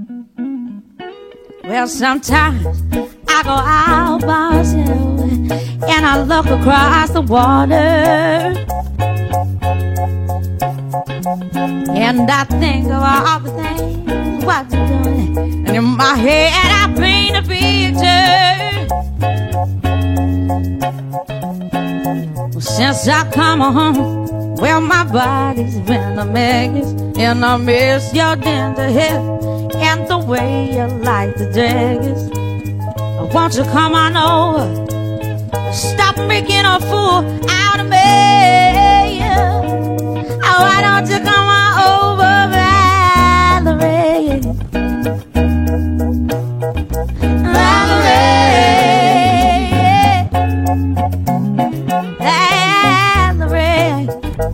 Well, sometimes I go out by myself and I look across the water, and I think of all the things what you're doing, and in my head I paint a picture. Well, since I come home, well, my body's been a mess, and I miss your tender hair and the way you like the dress. Won't you come on over? Stop making a fool out of me. Oh, why don't you come on over, Valerie? Valerie, Valerie,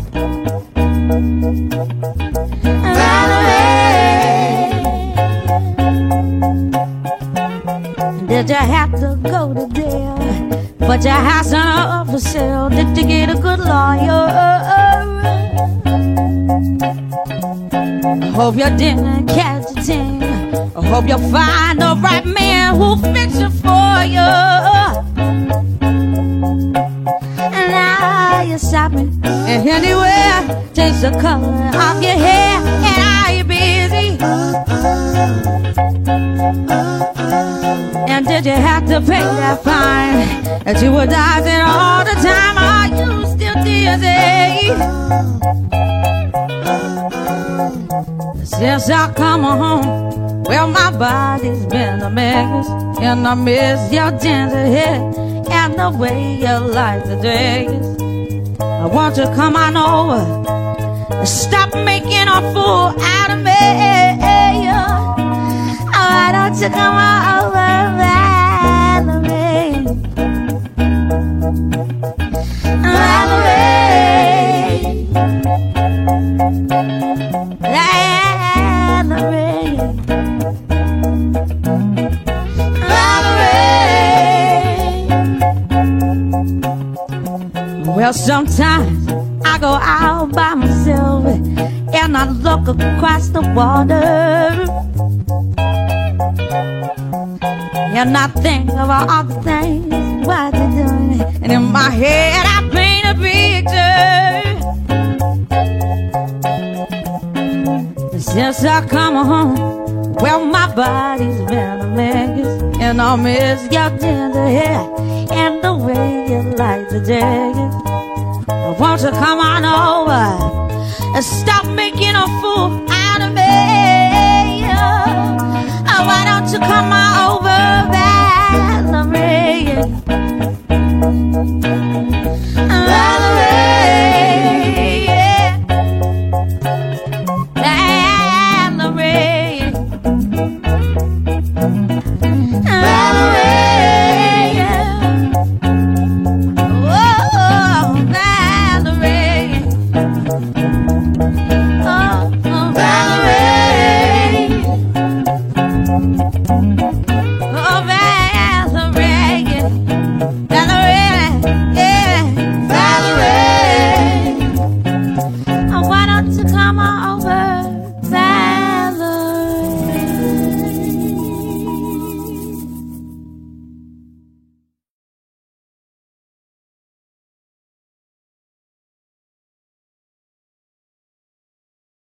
Valerie. Did you have to go to jail? But your house up for sale. Did you get a good lawyer? I hope you didn't catch a thing. I hope you find the right man who'll fix it for you. And now you're shopping, and anywhere, change the color of your hair. And are you busy? And did you have to pay that fine that you were dodging all the time? Are you still dizzy? Since I come home, well, my body's been a mess, and I miss your ginger hair and the way you like the dress. I want you to come on over and stop making a fool out of me. Why don't you come on over, Valerie? Valerie, Valerie, Valerie. Well, sometimes I go out by myself and I look across the water, and I think of all the things what you're doing, and in my head I paint a picture. Since I come home, well, my body's been a mess, and I miss your tender hair and the way you like the dress. Won't you come on over and stop making a fool